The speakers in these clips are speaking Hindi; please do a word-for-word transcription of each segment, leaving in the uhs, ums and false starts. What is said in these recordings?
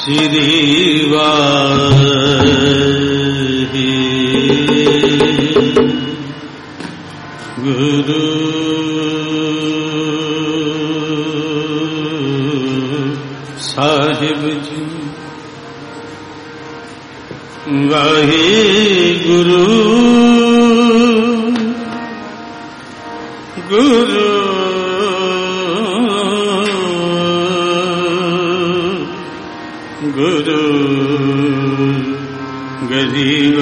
श्री वाहे गुरु साहिब जी। वाहे गुरु गुरु गुरु गरीब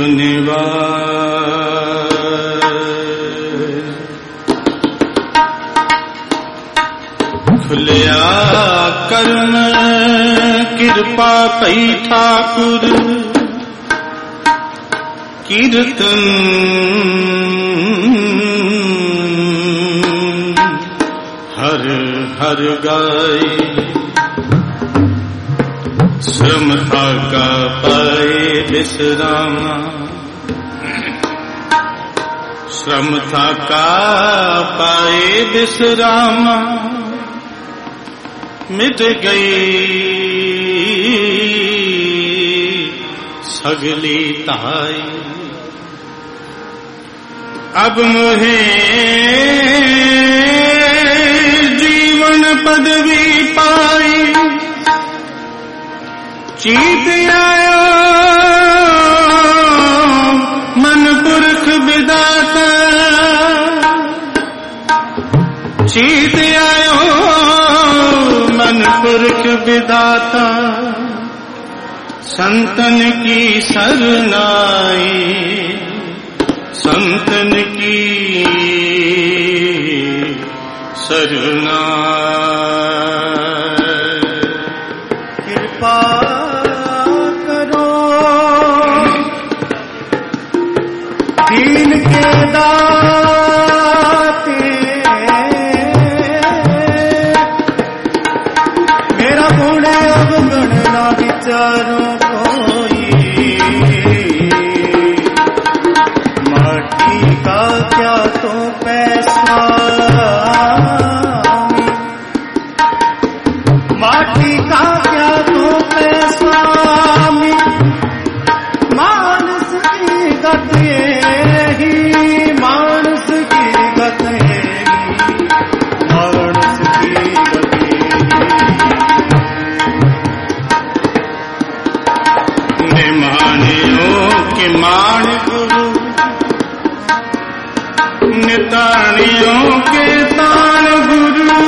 निवाज। खुलिया कर्म कृपा पई ठाकुर कीर्तन हर हर गाए। श्रम था का पाए विश्रामा, श्रम था का पाए विश्रामा। मिट गई सगली ताई, अब मुहे जीवन पदवी पाई। चीत आयो मन पुरख विदाता, चीत आयो मन पुरख विदाता। संतन की सरनाई, संतन की सरनाई। कृपा दीन के दाते, मेरा पुण्य अवगुण ना विचारो कोई। माटी का क्या तो पैसा, माटी का क्या तो पैसा। मानस की गति, मानस की गति, मानस की गति। निमानियों के मान गुरु, नितानियों के तान गुरु।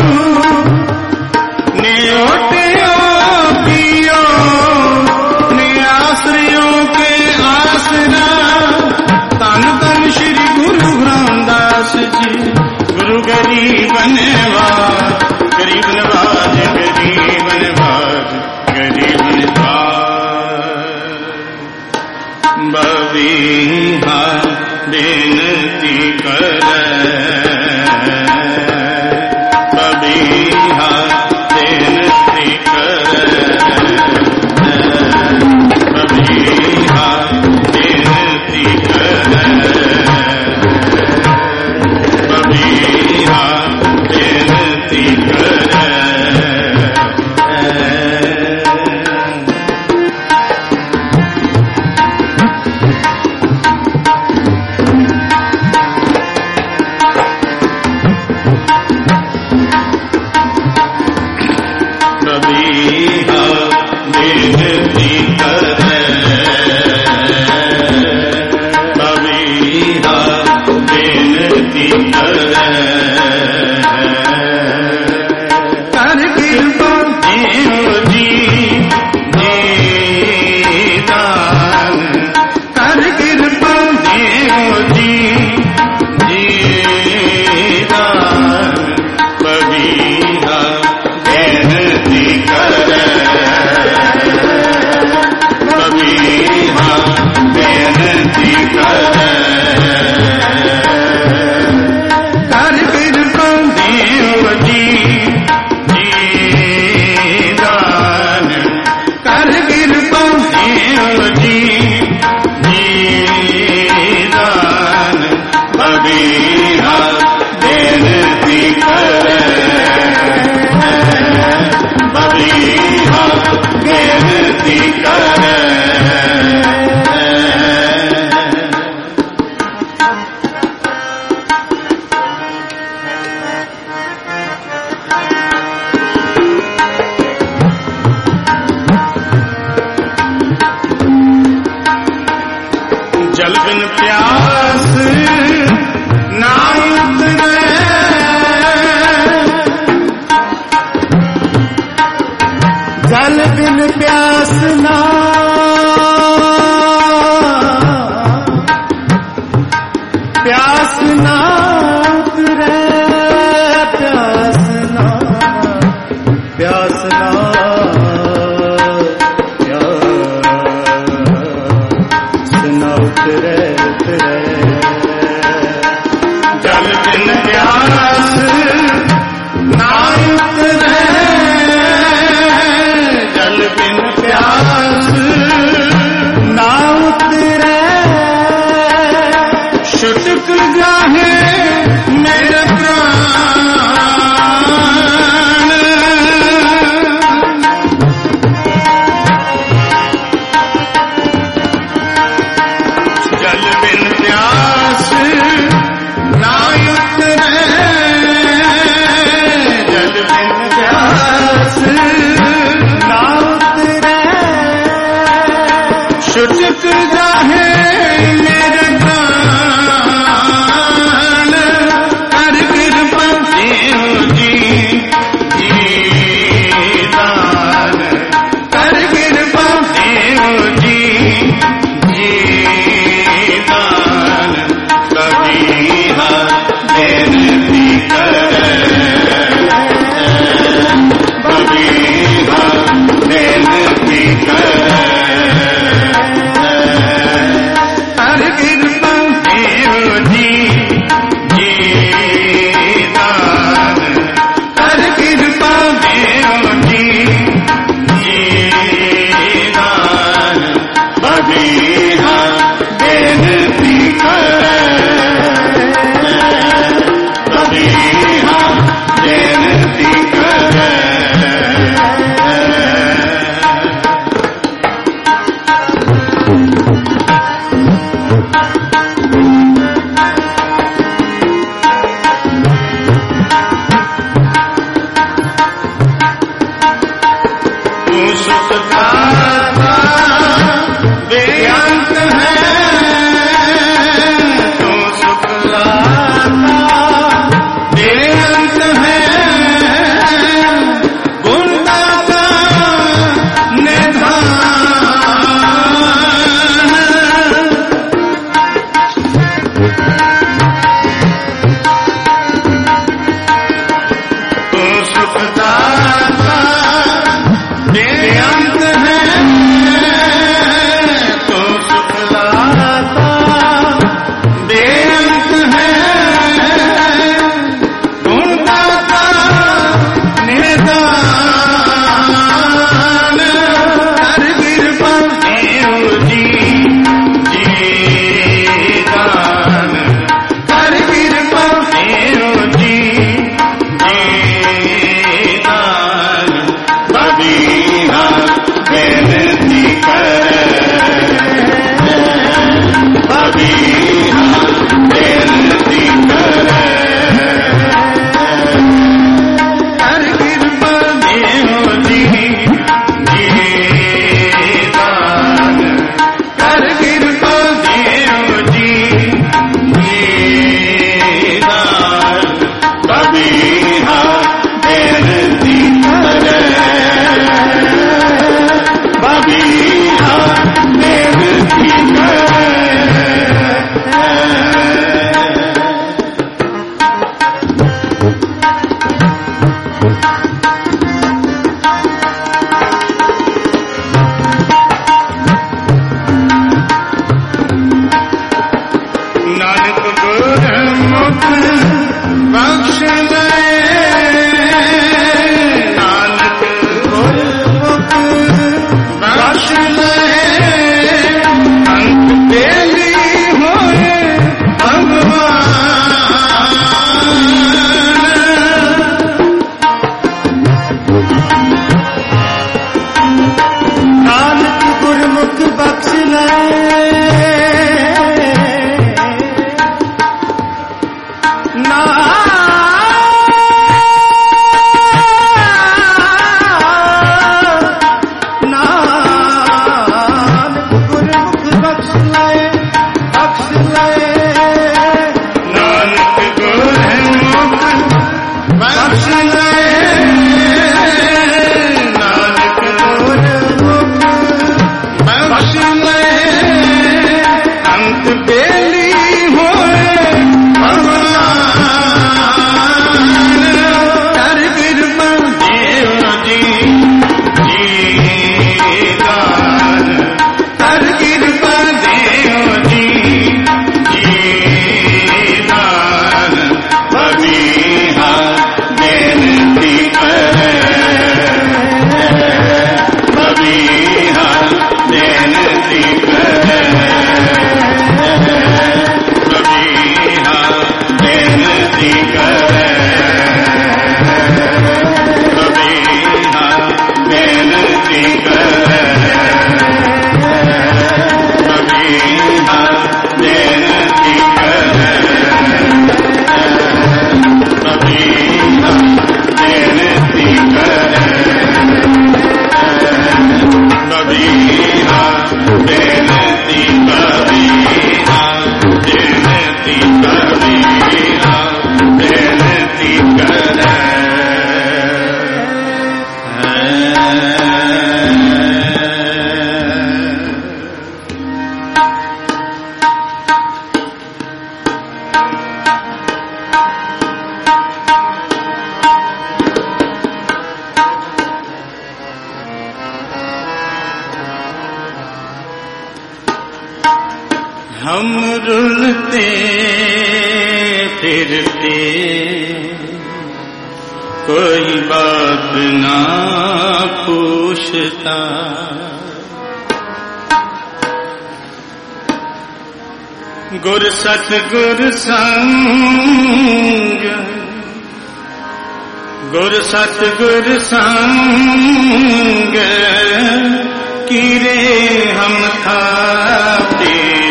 नियोटियों पियो नियाश्रियों के आसरा। तन तन श्री गुरु रामदास जी। गुरु गरीब नवाज, गरीब नवाज, गरीब नवाज, गरीब नवाज। बबीहा बेनती करे, बबीहा बेनती करे, बबीहा बेनती करे, बबीहा बेनती करे। Yeah. जल बिन प्यास ना उतरे, जल बिन प्यास ना प्यास ना उतरे, प्यास ना प्यास ना प्यास ना उतरे उतरे, जल बिन प्यास ना उतरे, जल बिन प्यास ना उतरे, छुटक जाहे मेरे प्राण, जल बिन प्यास ना उतरे, जल बिन प्यास ना उतरे, छुटक जाहे मेरे प्राण, कर कृपा देव जी जी दान, कर कृपा देव जी जी दान, कबीहा बेनती करे, कबीहा बेनती करे, हर कृपा देव जी जी दान, हर कृपा देव जी जी दान, कबीहा बेनती करे, कबीहा बेनती करे। तू सुखदाता बेअंत हम रुलते फिरते कोई बात ना पूछता, गुर सतगुर संग, गुर सतगुर संग कीरे हम खाते,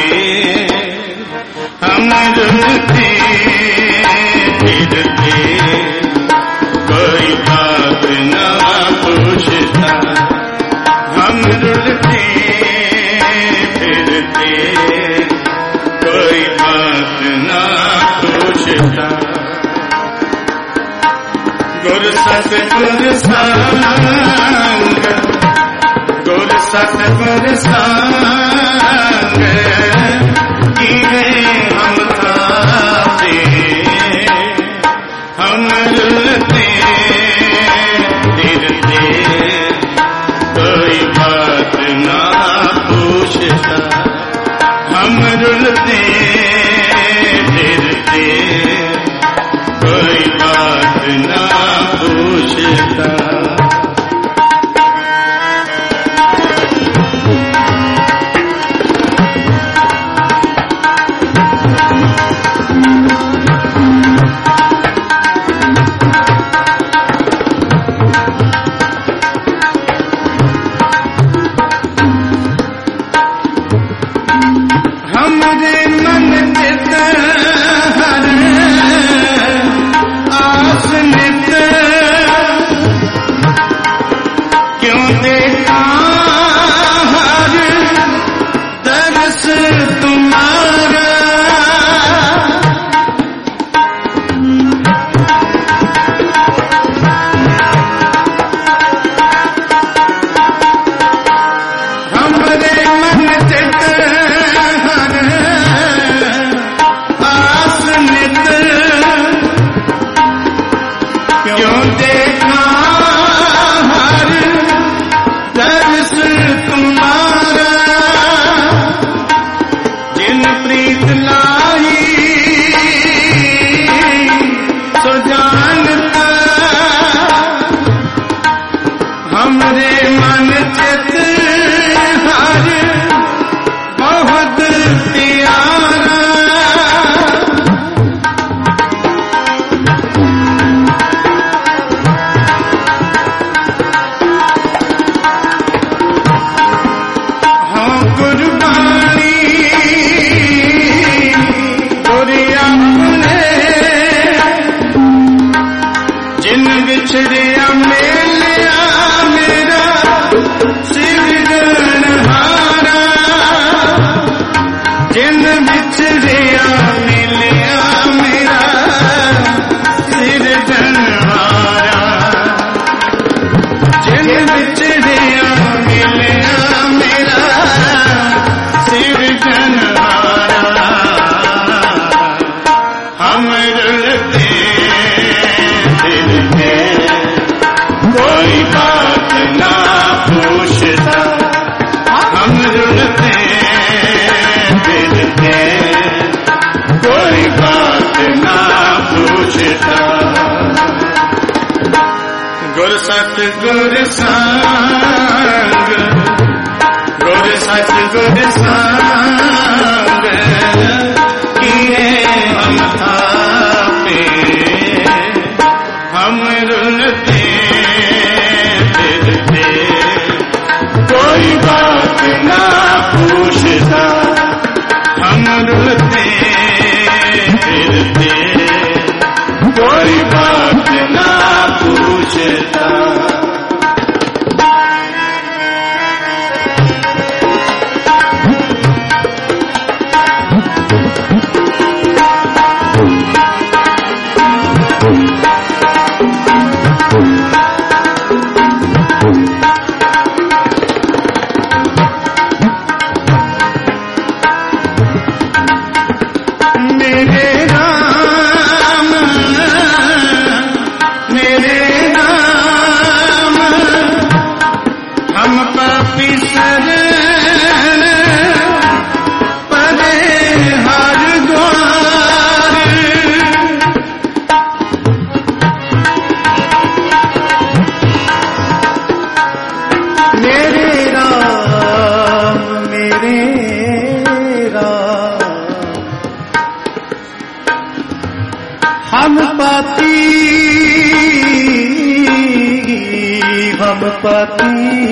हम रुलते फिरते कोई बात ना पूछता, हम रुलते फिरते कोई बात ना पूछता, गुर सतगुर संग, गुर सतगुर संग कीरे हम खाते, हम रुलते फिरते कोई बात ना पूछता, हम रुलते फिरते कोई बात ना पूछता। सतगुर संग, गुर सतगुर संग कीरे हम थापे, हम रुलते फिरते कोई बात ना पूछता, हम रुलते फिरते कोई बात ना पूछता। हम पापी शरण परे पाती हम पाती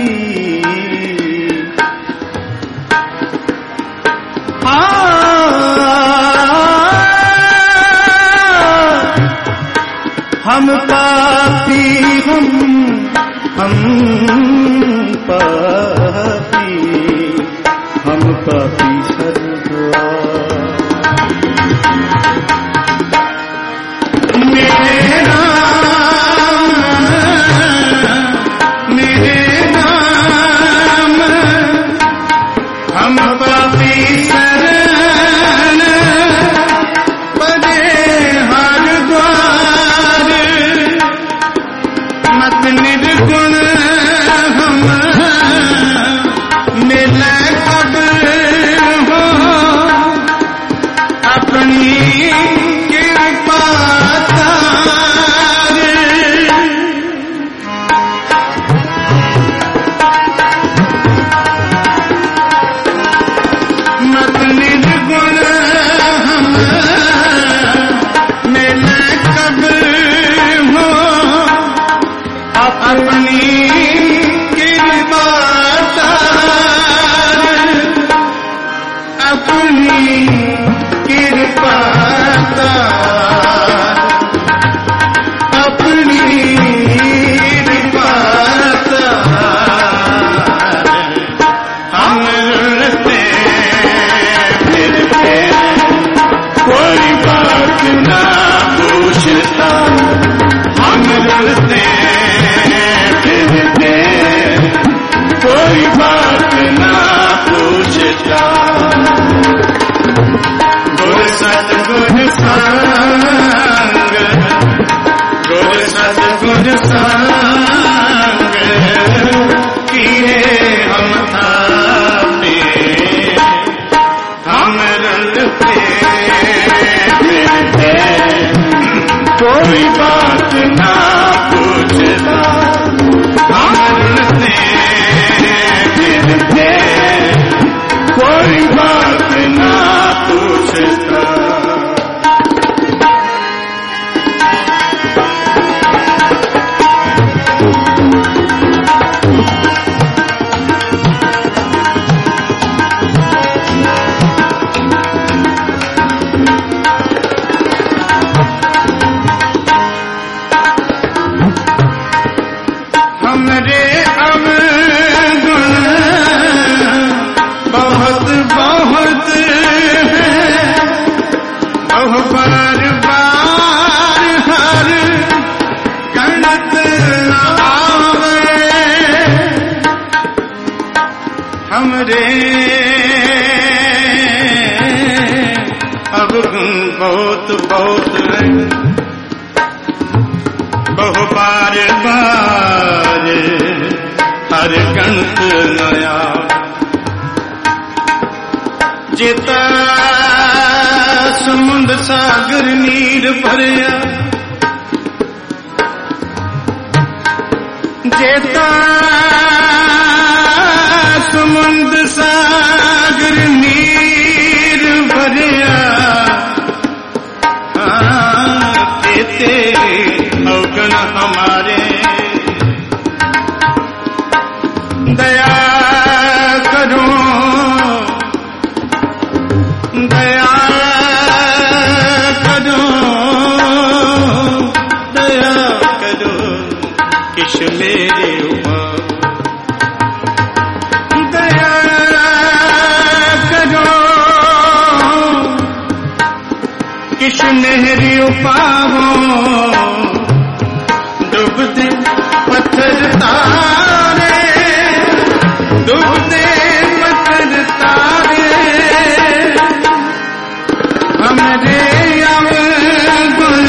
हम पापी हम हम पापी हम पापी सर्वा मेरे नाम मेरे नाम हम पापी शरण बने हर द्वार मत निर्गुण हम मिले कब हो अपनी कृपा मत निर्गुण हम मिले कब हो अपनी कृपा अपनी कृपा अपनी कृपा हम रुलते फिरते कोई बात ना पूछता हम रुलते फिरते कोई बात ना पूछता गुर सतगुर संग गुर सतगुर संग किए हम थापे हम रुलते फिरते कोई बात ना पूछता हम रुलते फिरते कोई बात ना पूछता हमरे अवगुण बहुत बहुत है बहु बार बार हर गणत आवे हमरे अवगुण बहुत बहुत है बहु बार बार हर गणत नया जेता समुंद सागर नीर भरिया जेता समुंद सागर नीर भरिया तेते अवगुण हमारे दया करो दया करो दया करो किश मेरे ऊपर दया करो किश मेरी उपावो डूबते पत्थर तारे डूबते पत्थर तारे हमरे अवगुण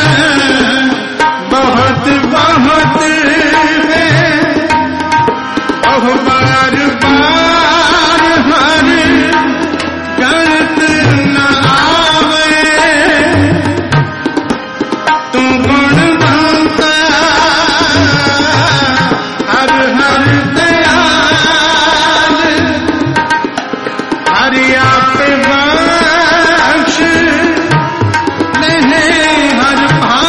बहुत बहुत है बहु बार बार हर गणत न आवे तू गुणवंता हर हर दयाल हरि आप बख्श नहीं हर भाग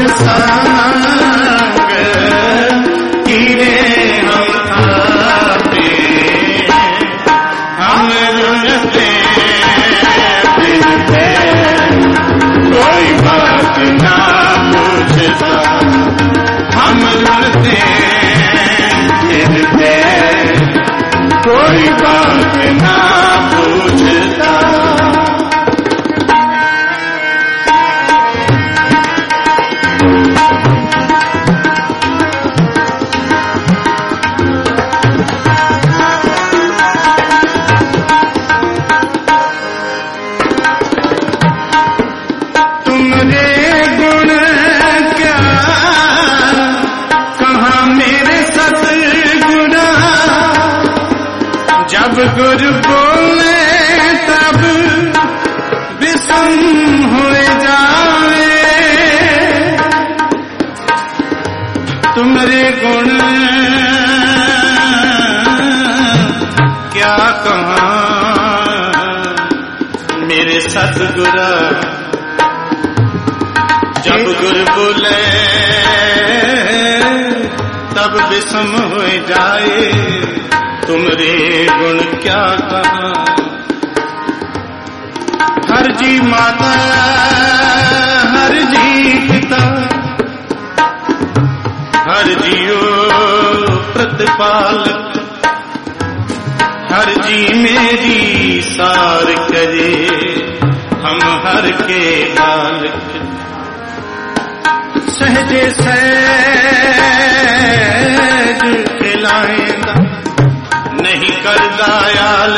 संग कीरे हम खाते, हम रुलते फिरते, कोई बात ना पूछता, हम रुलते फिरते, कोई बात ना पूछता। गुरु बोले तब विषम हो जाए, तुम्हारे गुण क्या कहा मेरे सतगुरा, जब गुरु बोले तब विषम हो जाए, तुम्हारे गुण क्या कहा। हर जी माता हर जी पिता, हर जियो प्रतिपालक, हर जी मेरी सार करे, हम हर के बालक। सहजे सहज खिलाएंदा नहीं कर दयाल,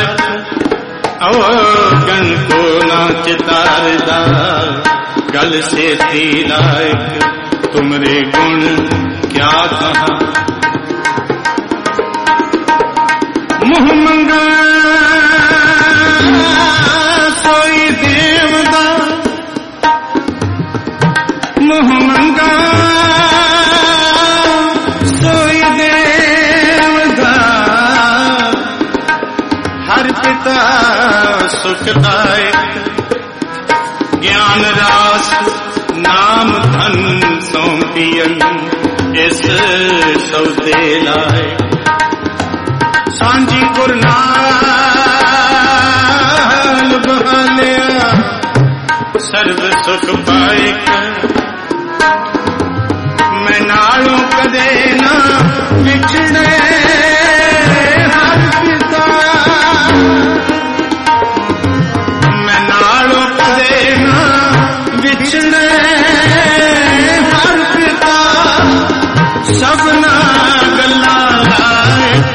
अवगन को ना चितारदा, गल से थी लायक, तुमरे गुण क्या कहा। मुँह मंगा सोई देवदा, मुँह मंगा सोई देवदा, हर पिता सुखदायक, ज्ञान रास नाम धन सौंपियन, इस सौदे लाए। सांझी गुरनाल बहालिया, सर्व सुख पाइक, मैं नालों कदे ना विछड़े, हर पिता मैं नालों कदे ना विछड़े, हर पिता सबना गल्ला लायक,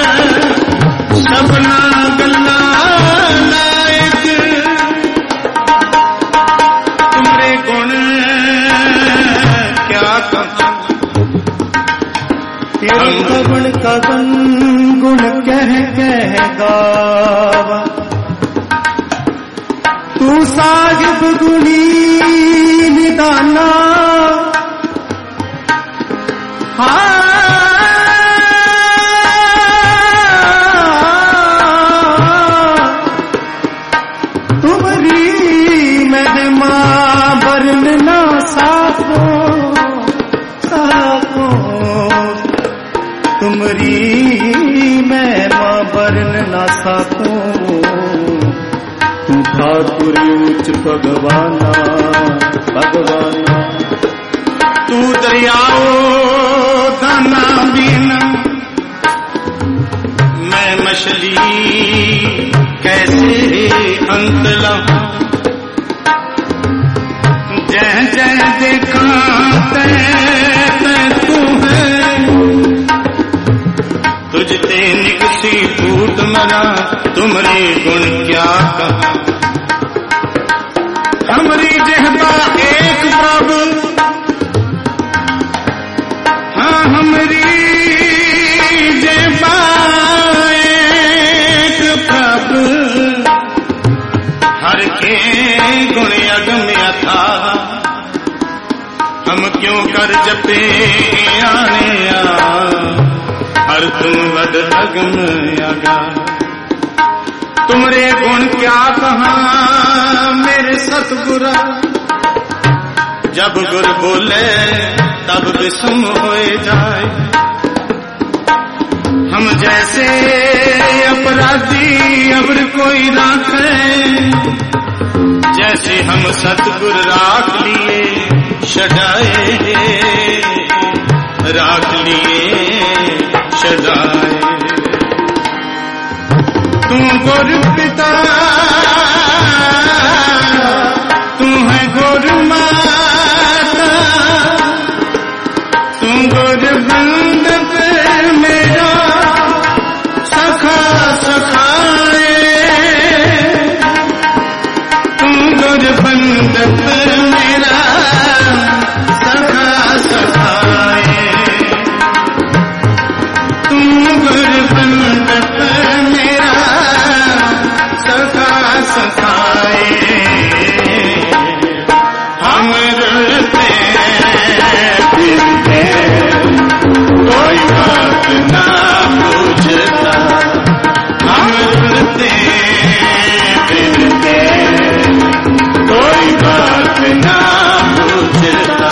सबना गल्ला लायक, तुम्हारे गुण क्या कहा। गुण का गुण गुण कह कह गावा, तू साहिब गुणी निदाना, तुम्हारी महिमा वर्णना साको साको, तुम्हारी महिमा वर्णना साको, तू ठाकुर उच्च भगवाना भगवाना। तू दरियाओ दाना बिना, मैं मछली कैसे अंत लाऊं, जय जय देखा तै तै तू है, तुझते निकसी फूट मना, तुम्हारे गुण क्या कहा। हमारी जहबा एक प्रभु, हाँ हमारी जहबा एक प्रभु, हर के गुण अगम अथा, हम क्यों कर जपे आने आ, हर तुम वद अगम आगा। तुमरे गुण क्या कहा मेरे सतगुरा, जब गुर बोले तब विषम होए जाए। हम जैसे अपराधी अबर कोई राखे, जैसे हम सतगुर राख लिए छड़ाए, राख लिए छड़ाए। तू गुर पिता तू है गुर माता, तू गुर बंदप मेरा सखा सखाए, तू गुर बंदप मेरा सखा सखाए, तू गुर बंदप मेरा सखा सखाए। हम रुलते फिरते कोई बात ना पूछता, हम रुलते फिरते कोई बात ना पूछता।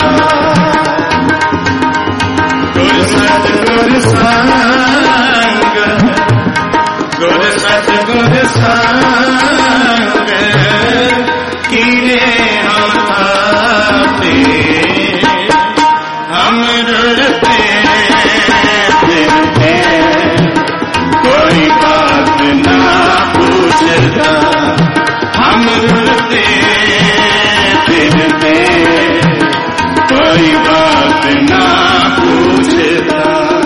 गुर सत गुर संग, गुर सत गुर संग कीने हम आते, हम रुलते फिरते कोई बात ना पूछता, हम रुलते फिरते कोई बात ना पूछता।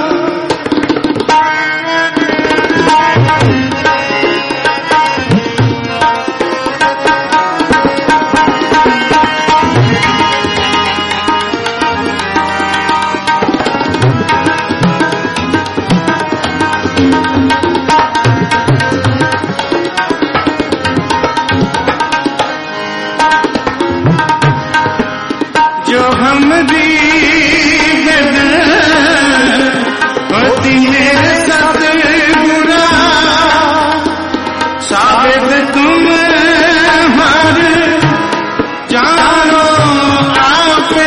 जो हमरी होती मेरे सतगुरा, साबित तुम हर जानो आपे।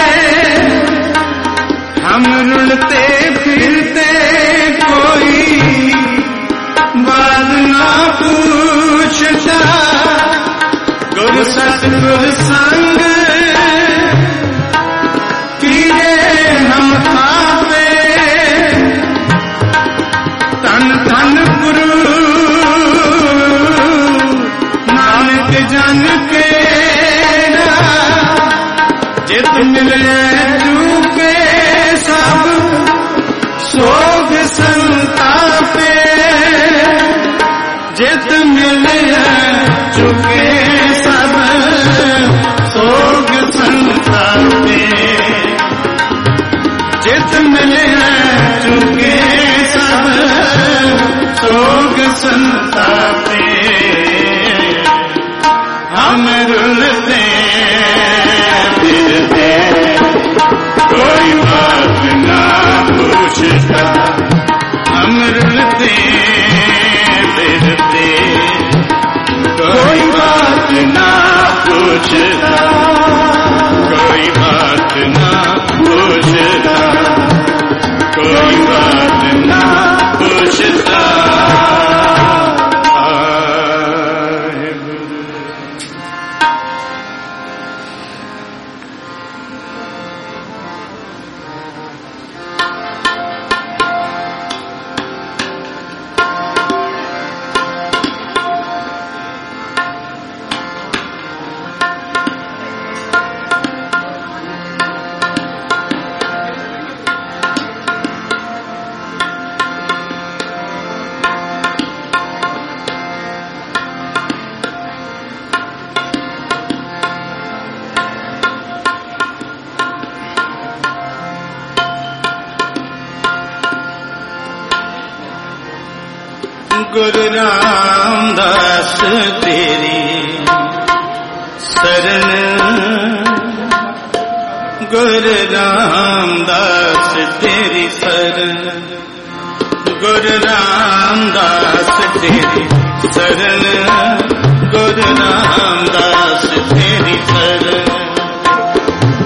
हम रुलते फिरते कोई बात ना पूछता, गुर सतगुर संग हम थापे। तन तन गुरु नानक जन के, जित मिले चूके सब सोग संतापे, जित मिले चूके सब सोग संतापे, जित मिले चुके सब सोग संतापे। हम रुलते फिरते कोई बात ना पूछता, हम रुलते फिरते कोई बात ना पूछता, कोई बात ना पूछता, कोई बात ना पूछता। गुरु रामदास तेरी शरण, गुरु रामदास तेरी शरण, गुरु रामदास तेरी शरण, गुरु रामदास तेरी शरण।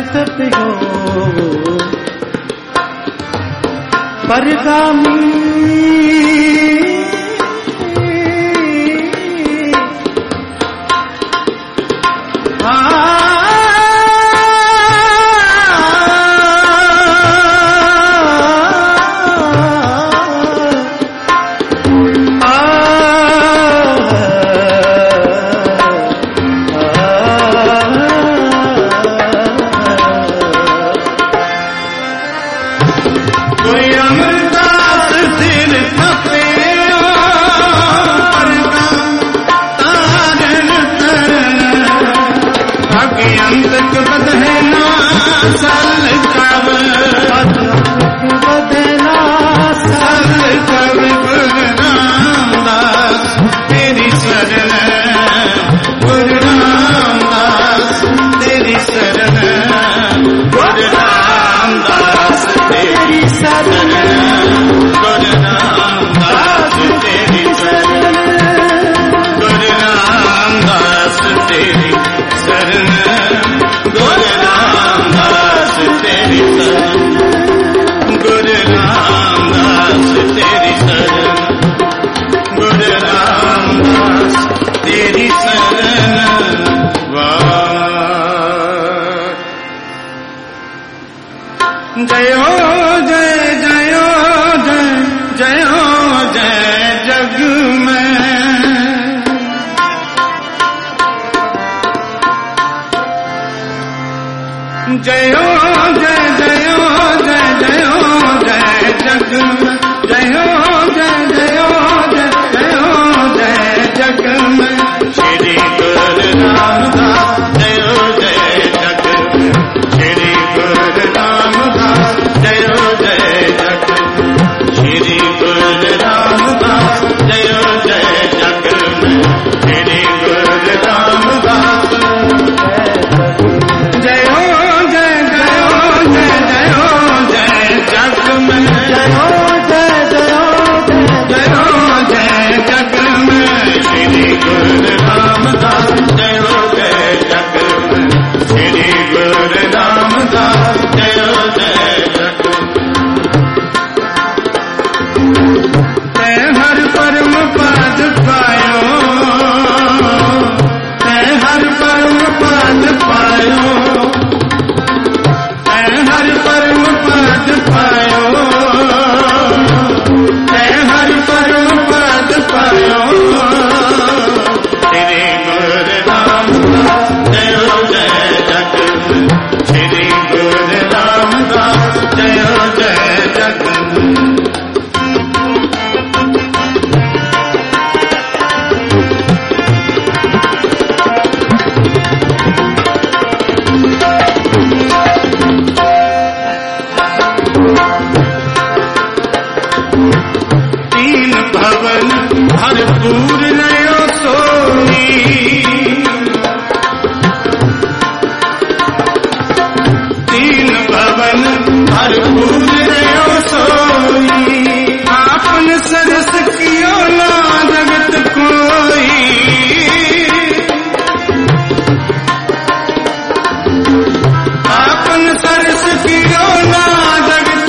सत हो परगामी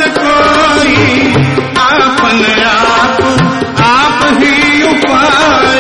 आप ही उपाय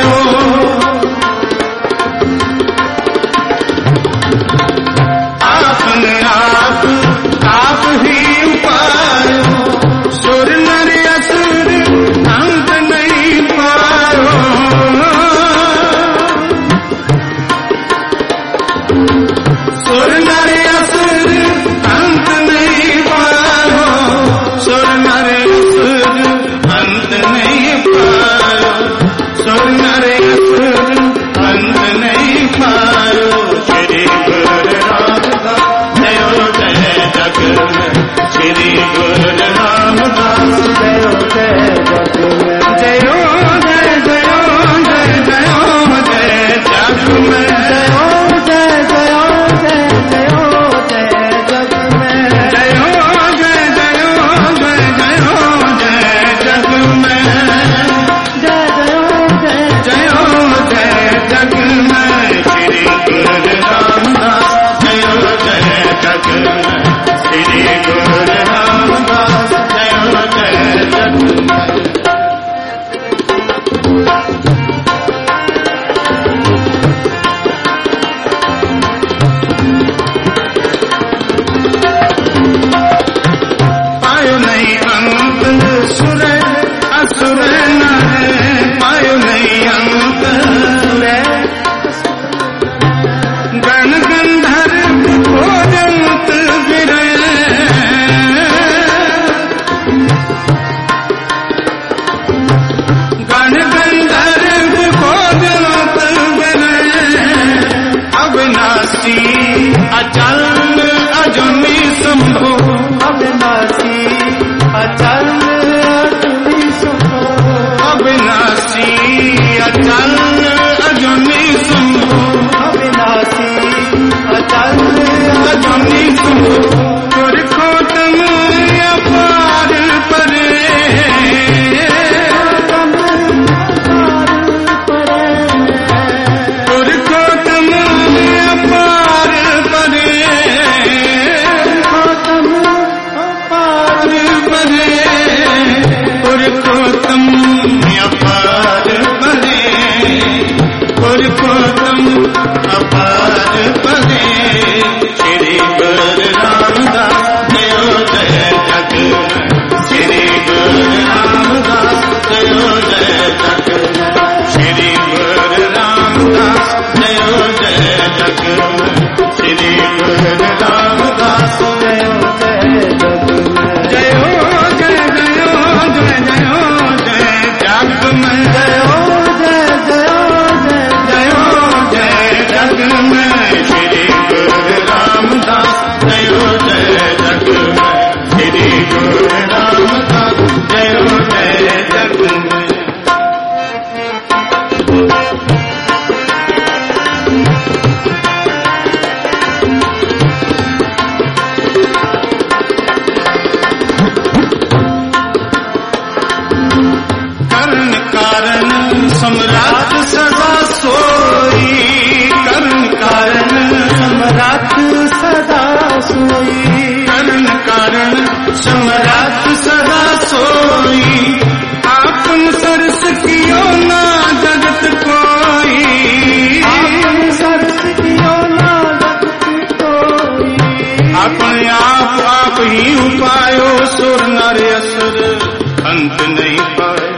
ही उपायो सुर नर असुर अंत नहीं पाए।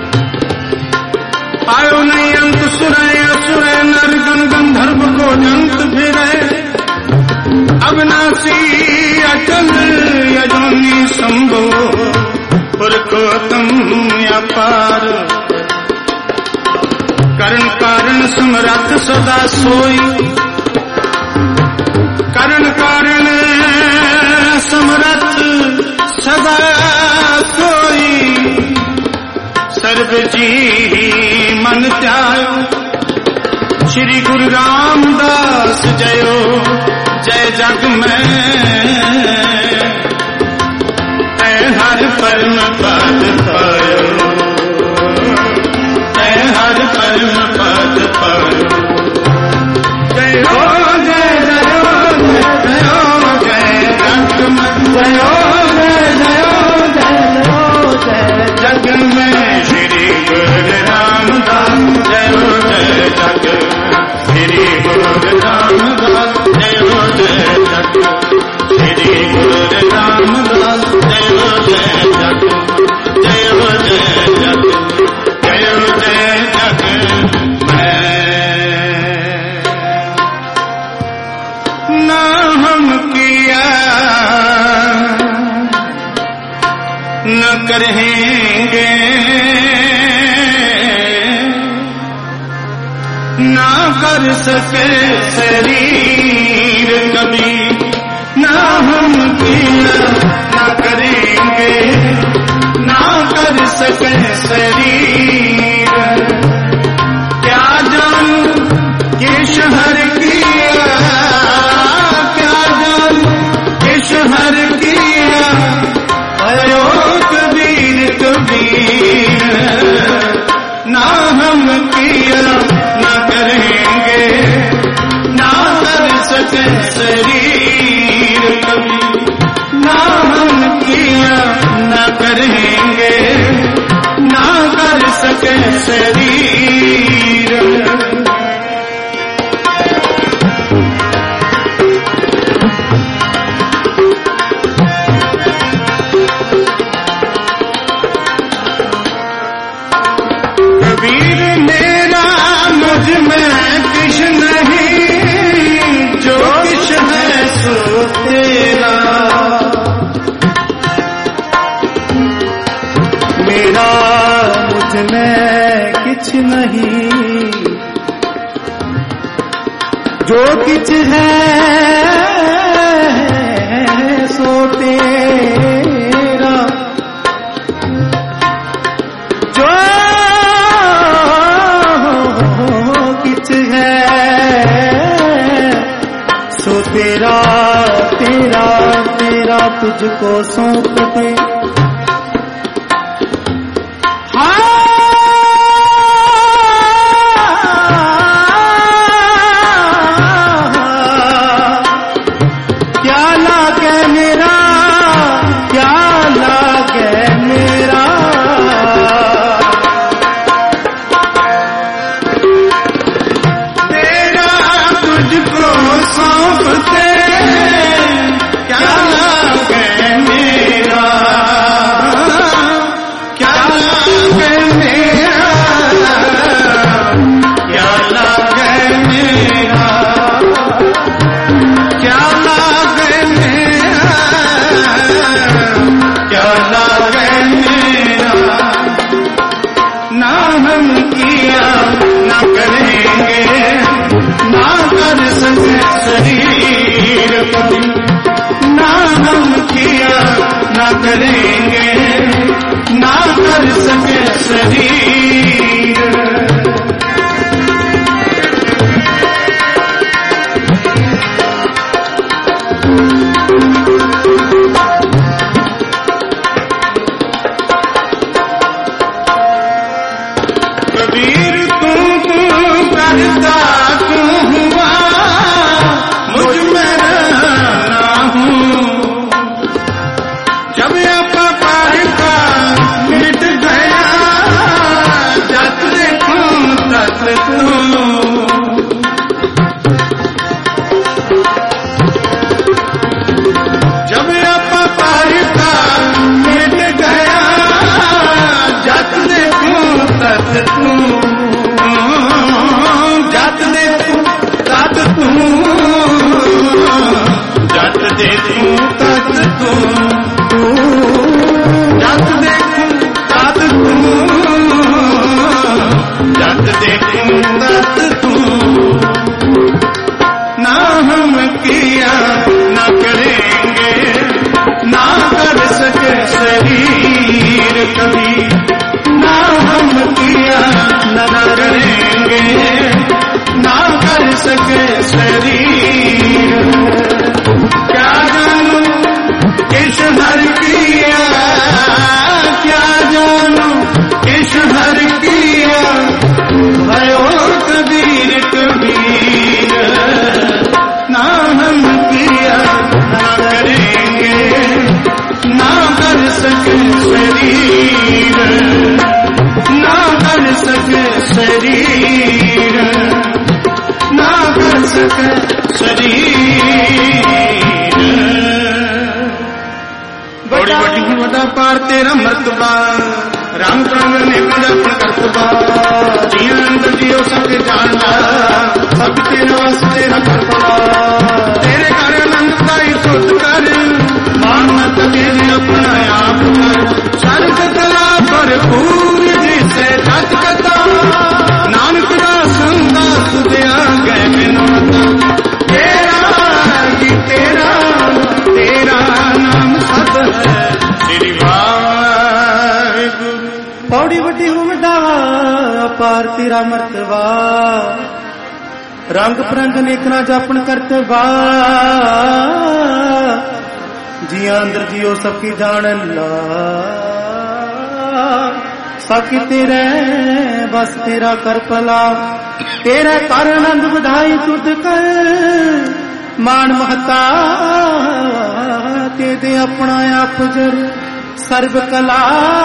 पायो नहीं अंत सुर असुर नर गण गंधर्व को जंत फिरे। अविनाशी अटल यजोनी शंभो पुरखोत्तम अपार। करण कारण समरथ सदा सोई। करण कारण समरथ सदा सोई। सर्व जी मन त्यायो। श्री गुरु रामदास जयो जय जग में। ऐ हर परम पद पायो। ऐ हर परम पद पायो। जय हो जय जयो जयो जय जग में। जयो जय जयो जयो जय जग में। श्री गुरु रामदास जयो जय जग। श्री गुरु रामदास जयो जय जग। श्री गुरु रामदास जयो जय जग। जयो जय जग। जयो जय जग मैं। ना हम किया न करेंगे। ना कर सके शरीर कभी। ना हम किया ना करेंगे। ना कर सके शरीर। क्या जानू किस हर किया। क्या जानू किस हर किया। अयो कबीर कबीर। ना हम किया ना करेंगे। ना कर सके शरीर कभी। ना हम किया ना करेंगे। ना कर सके शरीर। कबीर मेरा मुझ में किश नहीं। जो किश है सो तेरा। मेरा मुझ में किछ नहीं। जो किछ है सो तेरा। जो किछ है सो तेरा। तेरा तेरा तुझको सौंप दे। क्या लागे मेरा। क्या लागे मेरा। तेरा तुझको सौंप दे। क्या लागे मेरा। क्या लागे मेरा। क्या लागे मेरा। क्या लागे मेरा। क्या लागे मेरा। ना हम किया ना करेंगे। ना कर सके शरीर कभी। ना हम किया ना करेंगे। ना कर सके शरीर। कबीर तू तू करता तू हुआ। मुझ में रहना हूँ। जब अपकार का मिट गया तत तू जत देखूं तत तू जत देखूं तत तू ना हम किया ना करेंगे ना कर सके शरीर कभी ना हम किया ना करेंगे ना कर सके शरीर क्या जानू किस हर किया क्या जानू किस हर किया भयो कबीर कबीर ना हम किया ना करेंगे ना कर सके शरीर ना कर सके शरीर ना कर सके शरीर बड़ी बड़ी वड्डा पार तेरा मर्तबा रंग रंग ने पंजापन करतबा जिया अंदर जियो सब जानदा सब तेरे वास्ते रखतबा तेरे घर आनंद दाई सुध कर मान मत तेरे अपना आप कर सर्ग कला भरपूर जिसे जत कता नानक दा संगा तुझे आगे बिनोता तेरा ही तेरा तेरा नाम सत है श्री वाहिगुरु पौड़ी वड्डी उमड़ा पार तेरा मर्तबा रंग परंग नेकना जापन करतबा जिया अंदर जियो सबकी जान ला साकी तेरे बस तेरा कर पला तेरे कर आनंद बधाई तुद कर मान महता ते दे अपना आप जर सर्व कला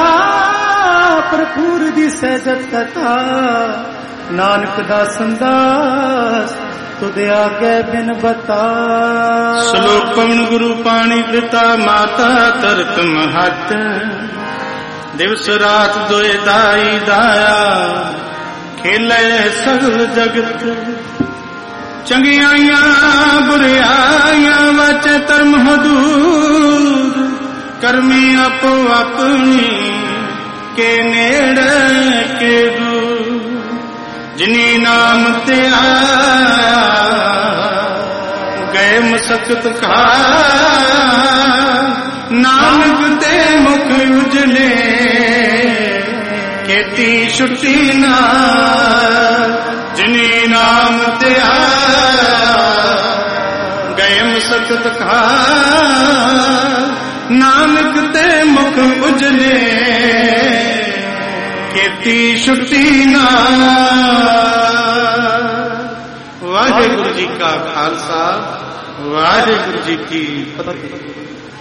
भरपूर दी सहजत कथा नानक दा संदास तुदे आगे बिन बता श्लोक पवन गुरु पाणी पिता माता तरत महत दिवस रात दोए दाई दाया खेले सगल जगत चंगियाइया बुरियाइया वाचे धर्म हदूर करमी आपो अपनी के नेड़े के दूर जिनी नाम ते आया गए मसकत खा नानक ते मुख उजले केती छुट्टी ना जिनी नाम ते आया गए मसकत खा नानक ते मुख उजले केती छुट्टी ना वाहिगुरु जी का खालसा वाहिगुरु जी की फतेह।